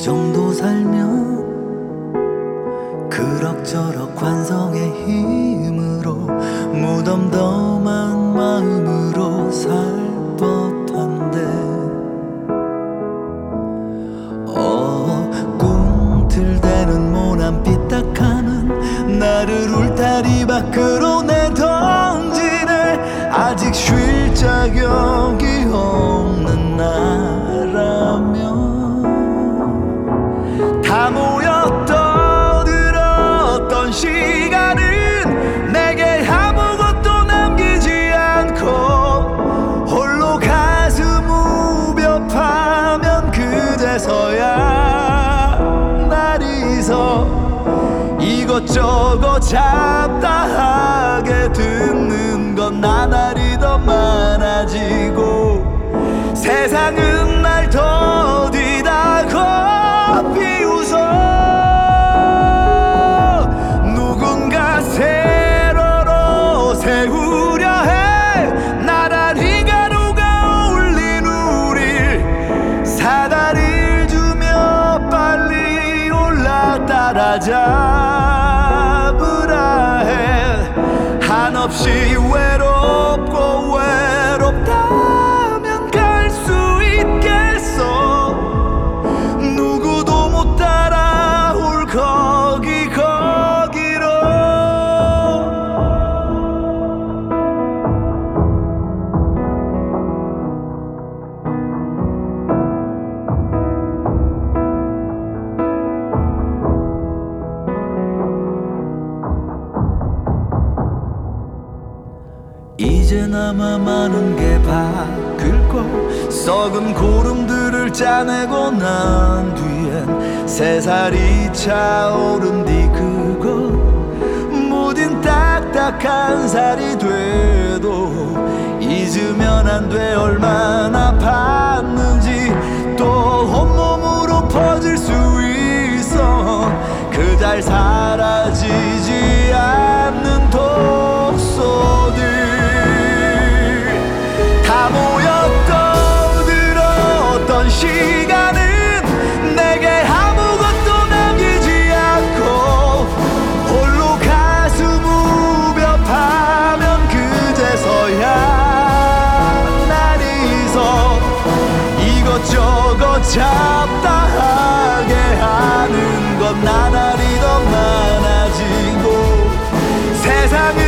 정도 살면 그럭저럭 관성의 힘으로 무덤덤한 마음으로 살 법한데 꿈틀대는 모난 삐딱함은 나를 울타리 밖으로 내던지네. 아직 쉴 자격이 없는 나라면 다 모여 떠들었던 시간은 내게 아무것도 남기지 않고 홀로 가슴 우벼파면 그제서야 날이서 이것저것 잡다하게 듣는 건 나날이 더 많아지고 세상은 날 더디다고 비웃어. 누군가 세로로 세우려 해. 나란히 가루가 올린 우릴 사다리를 주며 빨리 올라 따라잡으라 해. 한없이 외롭고 외롭다면 갈 수 있겠어. 누구도 못 따라올 거기로. 이제나마 많은 게 바뀔 걸. 썩은 고름들을 짜내고 난 뒤엔 새살이 차오른 뒤 그것 무딘 딱딱한 살이 돼도 잊으면 안 돼. 얼마나 봤는지 또 온몸으로 퍼질 수 있어. 그잘 사라지지 않는 독소들 다 모여 떠들었던 시간은 내게 아무것도 남기지 않고 홀로 가슴 우벼파면 그제서야 날이서 이것저것 잡다하게 하는 건 나날이 더 많아지고 세상은